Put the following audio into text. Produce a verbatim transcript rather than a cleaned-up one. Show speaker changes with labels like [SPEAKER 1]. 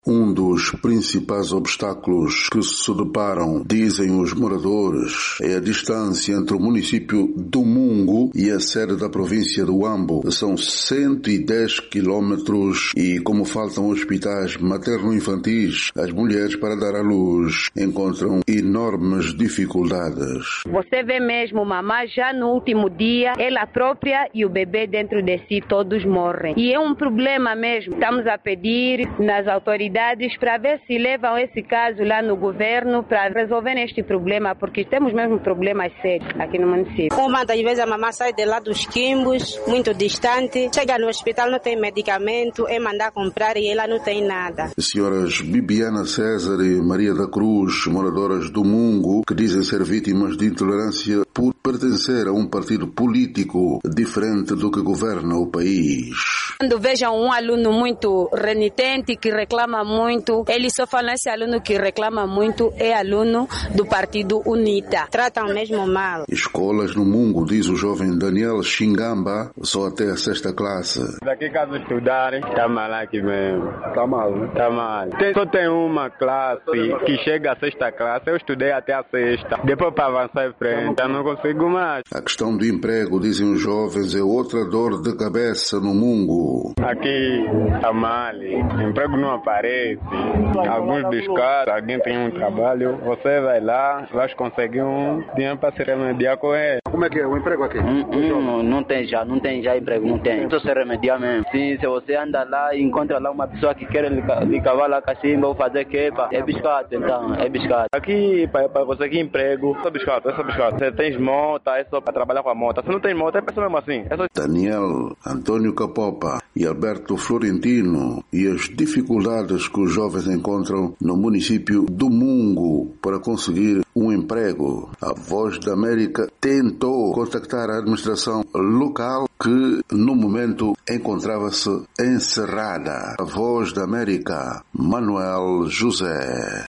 [SPEAKER 1] Um dos principais obstáculos que se deparam, dizem os moradores, é a distância entre o município do Mungo e a sede da província do Huambo. São cento e dez quilómetros e, como faltam hospitais materno-infantis, as mulheres para dar à luz encontram enormes dificuldades.
[SPEAKER 2] Você vê mesmo, mamãe, já no último dia, ela própria e o bebê dentro de si todos morrem. E é um problema mesmo. Estamos a pedir nas autoridades para ver se levam esse caso lá no governo para resolver este problema, porque temos mesmo problemas sérios aqui no município.
[SPEAKER 3] Uma das vezes a mamãe sai de lá dos Quimbos, muito distante, chega no hospital, não tem medicamento, é mandar comprar e ela não tem nada.
[SPEAKER 1] Senhoras Bibiana César e Maria da Cruz, moradoras do Mungo, que dizem ser vítimas de intolerância por pertencer a um partido político diferente do que governa o país.
[SPEAKER 2] Quando vejam um aluno muito renitente, que reclama muito, eles só falam esse aluno que reclama muito é aluno do Partido UNITA.
[SPEAKER 3] Tratam mesmo mal.
[SPEAKER 1] Escolas no Mungo, diz o jovem Daniel Xingamba, só até a sexta classe.
[SPEAKER 4] Daqui caso estudarem, tá mal aqui mesmo.
[SPEAKER 1] Tá mal, né?
[SPEAKER 4] Tá mal. Tem, só tem uma classe que chega à sexta classe, eu estudei até a sexta. Depois para avançar em frente, eu não consigo mais.
[SPEAKER 1] A questão do emprego, dizem os jovens, é outra dor de cabeça no Mungo.
[SPEAKER 4] Aqui tá mal, emprego não aparece, alguns biscados, alguém tem um trabalho, você vai lá, vai conseguir um dinheiro para se remediar com ele.
[SPEAKER 1] Como é que é o emprego aqui?
[SPEAKER 5] Hum, hum, não, não tem já, não tem já emprego, não tem. Só se remediar mesmo. Sim, se você anda lá e encontra lá uma pessoa que quer lhe cavar a cachimba ou fazer quepa, é biscado então, é biscado.
[SPEAKER 4] Aqui, para conseguir emprego, é só biscado, é só biscado. Você tem moto, é só para trabalhar com a moto. Se não tem moto, é pessoa mesmo assim. É só...
[SPEAKER 1] Daniel Antônio Capopa e Alberto Florentino e as dificuldades que os jovens encontram no município do Mungo para conseguir um emprego. A Voz da América tentou contactar a administração local que no momento encontrava-se encerrada. A Voz da América, Manuel José.